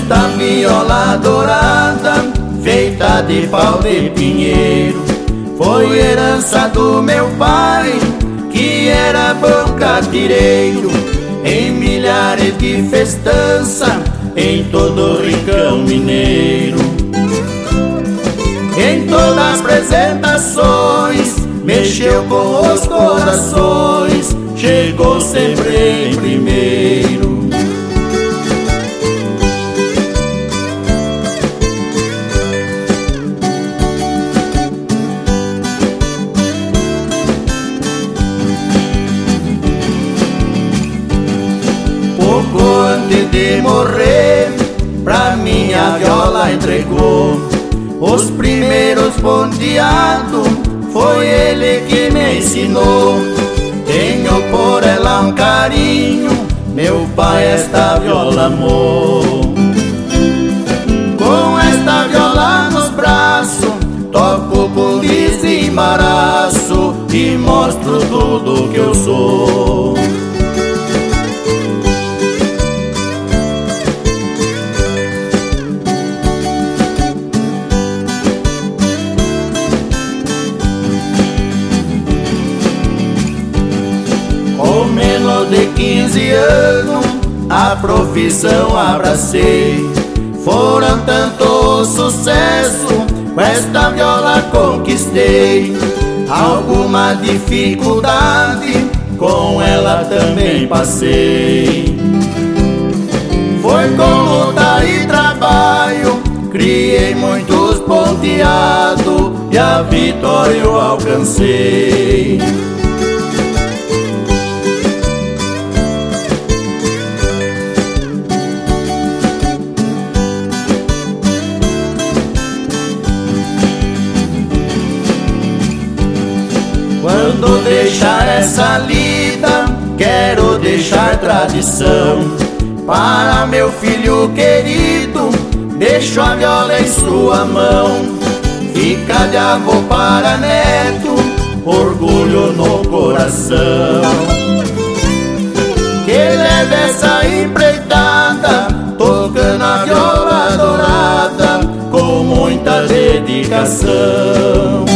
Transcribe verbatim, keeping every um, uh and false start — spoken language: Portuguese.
esta viola dourada, feita de pau de pinheiro, foi herança do meu pai, que era bom catireiro. Em milhares de festança, em todo o rincão mineiro, em todas as apresentações, mexeu com os corações, chegou sempre em primeiro. Pouco antes de morrer, pra mim a viola entregou os primeiros ponteados, foi ele que me ensinou. Tenho por ela um carinho, meu pai esta viola amou. Com esta viola nos braços, toco com desembaraço e mostro tudo que eu sou. Com menos de quinze anos, a profissão abracei. Foram tanto sucesso, com esta viola conquistei. Alguma dificuldade, com ela também passei. Foi com luta e trabalho, criei muitos ponteados, e a vitória eu alcancei. Quando deixar essa lida, quero deixar tradição. Para meu filho querido, deixo a viola em sua mão. Fica de avô para neto, orgulho no coração. Que leve essa empreitada, tocando a viola dourada, com muita dedicação.